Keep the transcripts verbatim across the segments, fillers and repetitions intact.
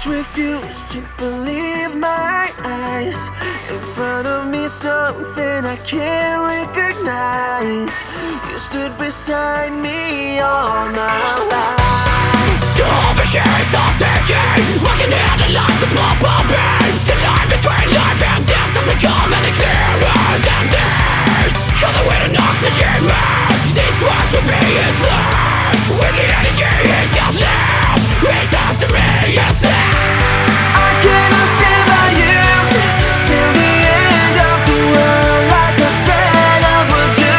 just refuse to believe my eyes. In front of me, something I can't recognize. You stood beside me all my life. You hold me here, stop thinking. Walking in the lights of pop pumping. The line between life and death doesn't come any clearer than this. You're the wind and oxygen mask. These words will be useless when the energy is just left. It does to me is I cannot stand by you till the end of the world, like I said I would do.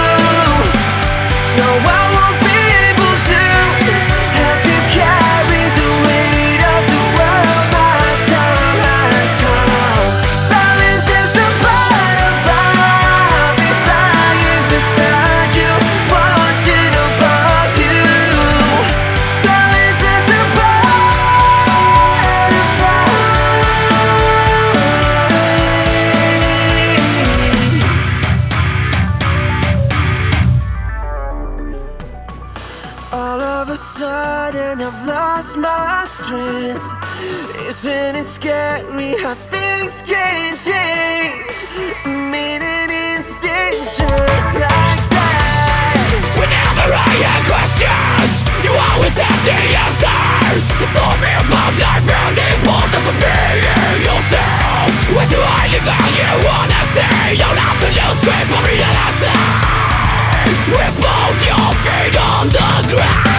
No, I won't be able to help you carry the weight of the world. My time has come. Silence is a part of I'll be flying beside you, watching above you. Silence is a part of all of a sudden I've lost my strength. Isn't it scary how things can change? In an instant, just like that. whenever I have questions, you always have the answers. You told me about life and the importance of being yourself. When do I live out you wanna say? Don't have to lose grip on reality. With both your feet on the ground.